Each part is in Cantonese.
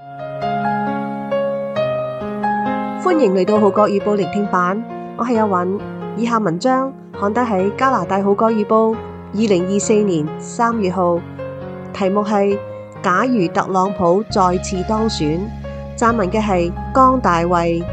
歡迎嚟到《號角月報》聆聽版，我係阿韻。以下文章刊登喺加拿大《號角月報》2024年3月號，題目係假如特朗普再次當選。撰文嘅係江大衛。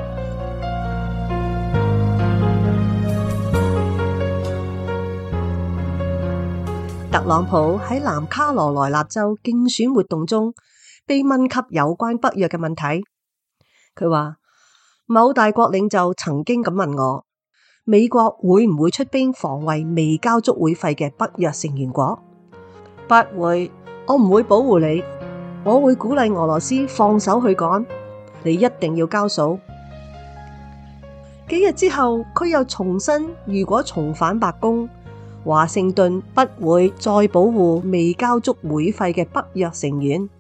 特朗普喺南卡羅來納州競選活動中被問及有關北約嘅問題，佢話：某大國領袖曾經咁問我，美國會唔會出兵防衛未交足會費嘅北約成員國？不會，我唔會保護你，我會鼓勵俄羅斯放手去趕，你一定要交數。幾日之後，佢又重申，如果重返白宮，華盛頓不會再保護未交足會費嘅北約成員。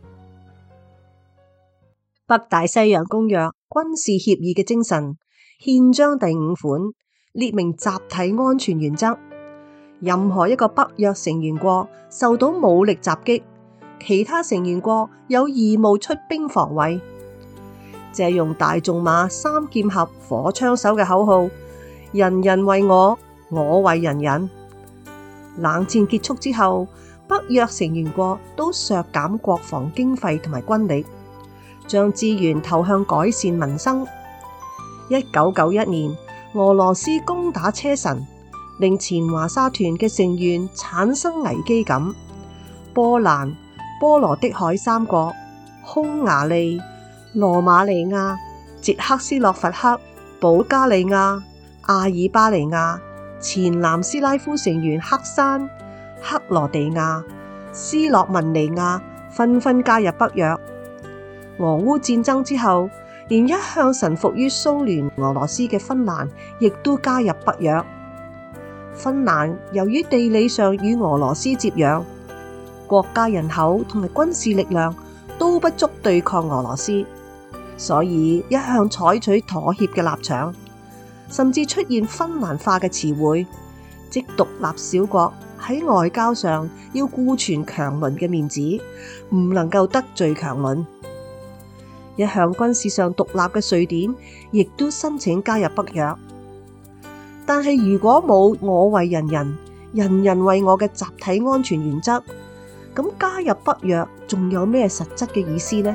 北大西洋公約軍事協議嘅精神，憲章第5款列明集體安全原則，任何一個北約成員國受到武力襲擊，其他成員國有義務出兵防衛。借用大仲馬三劍俠火槍手嘅口號，人人為我，我為人人。冷戰結束之後，北約成員國都削減國防經費同埋軍力，將資源投向改善民生。1991年，俄羅斯攻打車臣，令前華沙團嘅成員產生危機感。波蘭、波羅的海三國、匈牙利、羅馬尼亞、捷克斯洛伐克、保加利亞、阿爾巴尼亞、前南斯拉夫成員黑山、克羅地亞、斯洛文尼亞紛紛加入北約。俄烏戰爭之後，連一向臣服於蘇聯俄羅斯嘅芬蘭亦都加入北約。芬蘭由於地理上與俄羅斯接壤，國家人口同埋軍事力量都不足對抗俄羅斯，所以一向採取妥協嘅立場，甚至出現芬蘭化嘅詞彙，即獨立小國喺外交上要顧全強鄰嘅面子，唔能夠得罪強鄰。一向軍事上獨立嘅瑞典亦都申請加入北約，但係如果冇我為人人，人人為我嘅集體安全原則，咁加入北約仲有咩實質嘅意思呢？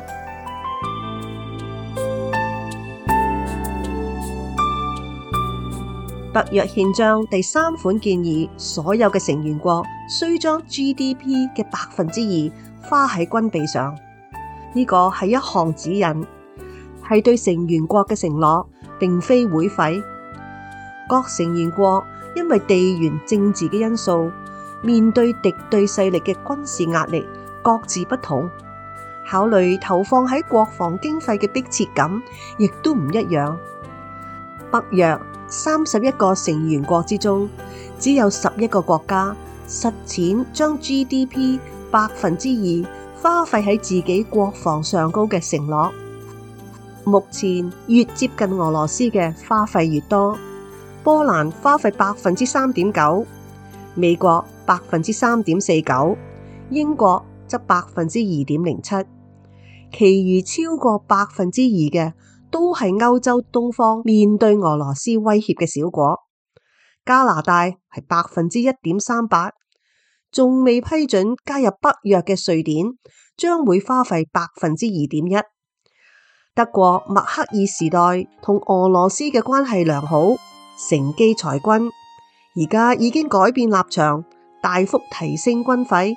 北約憲章第3款建議，所有嘅成員國須將 GDP 嘅2%花喺軍備上。呢個係一項指引，係對成員國嘅承諾，並非會費。各成員國因為地緣政治嘅因素，面對敵對勢力嘅軍事壓力各自不同，考慮投放喺國防經費嘅迫切感亦都唔一樣。北約31個成員國之中，只有11個國家實踐將 GDP 2%花費喺自己國防上高嘅承諾。目前越接近俄羅斯嘅花費越多，波蘭花費 3.9%， 美國 3.49%， 英國則 2.07%， 其餘超過 2% 嘅都係歐洲東方面對俄羅斯威脅嘅小國。加拿大係 1.38%， 仲未批准加入北約嘅瑞典將會花費 2.1%。德國默克爾時代同俄羅斯嘅關係良好，乘機裁軍，而家已經改變立場，大幅提升軍費。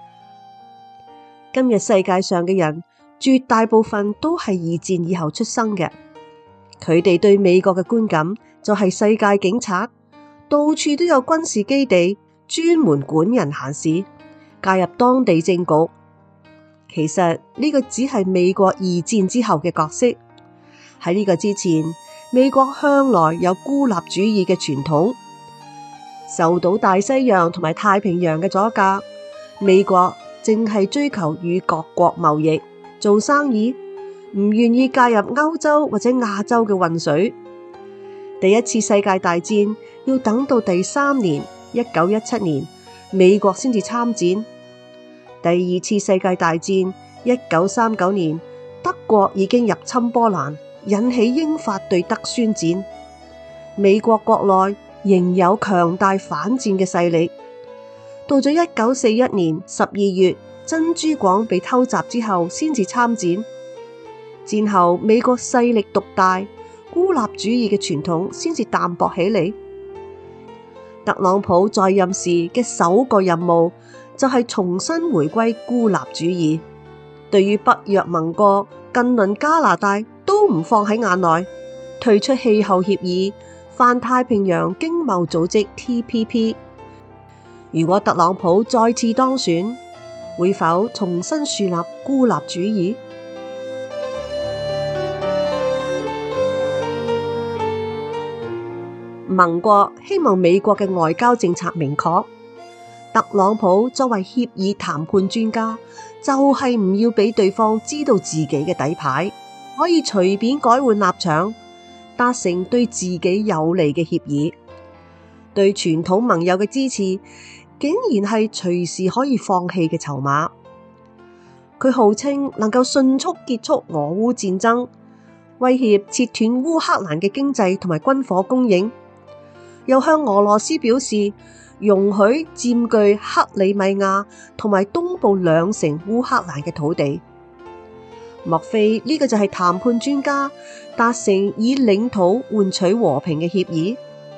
今日世界上嘅人絕大部分都係2戰以後出生嘅，佢哋對美國嘅觀感就係世界警察，到處都有軍事基地，專門管人閒事，介入當地政局。其實呢個只係美國2戰之後嘅角色。喺呢個之前，美國向來有孤立主義嘅傳統，受到大西洋同埋太平洋嘅阻隔，美國淨係追求與各國貿易做生意，唔願意介入歐洲或者亞洲嘅運水。第一次世界大戰要等到第3年1917年，美國先至參戰。第二次世界大戰1939年， 德國已經入侵波蘭，引起英法對德宣戰。美國國內仍有強大反戰嘅勢力。到咗1941年12月，珍珠港被偷襲之後，先至參戰。戰後美國勢力獨大，孤立主義嘅傳統先至淡薄起嚟。特朗普在任時嘅首個任務就係重新回歸孤立主義，對於北約盟國近鄰加拿大都唔放喺眼內，退出氣候協議、泛太平洋經貿組織 TPP。如果特朗普再次當選，會否重新樹立孤立主義？盟國希望美國嘅外交政策明確。特朗普作為協議談判專家，就係唔要俾對方知道自己嘅底牌，可以隨便改換立場，達成對自己有利嘅協議。對傳統盟友嘅支持，竟然係隨時可以放棄嘅籌碼。佢號稱能夠迅速結束俄烏戰爭，威脅切斷烏克蘭嘅經濟同埋軍火供應，又向俄羅斯表示容許佔據克里米亞同埋東部2成烏克蘭嘅土地。莫非呢個就係談判專家達成以領土換取和平嘅協議？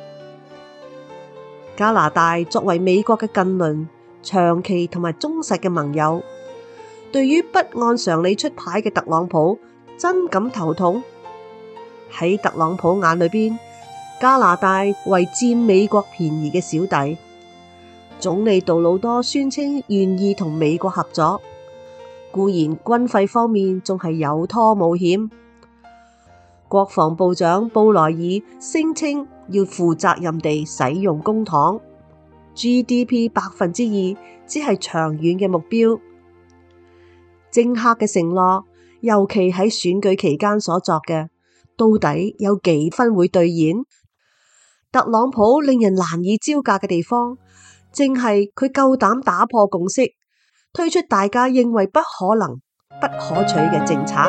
加拿大作為美國嘅近鄰、長期同埋忠實嘅盟友，對於不按常理出牌嘅特朗普真感頭痛。喺特朗普眼裏邊，加拿大為佔美國便宜嘅小弟。總理杜魯多宣稱願意同美國合作，固然軍費方面仲係有拖冇欠。國防部長布萊爾聲稱要負責任地使用公帑，GDP 2%只係長遠嘅目標。政客嘅承諾，尤其喺選舉期間所作嘅，到底有幾分會兌現？特朗普令人難以招架嘅地方，正係佢夠膽打破共識，推出大家認為不可能、不可取嘅政策。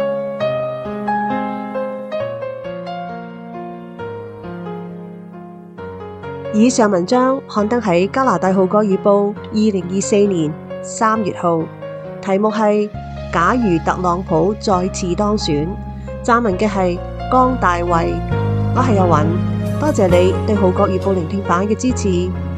以上文章刊登喺加拿大《號角月報》2024年3月號，題目係假如特朗普再次當選。撰文嘅係江大衛，我係阿韻，多謝你對《號角月報》聆聽版嘅支持。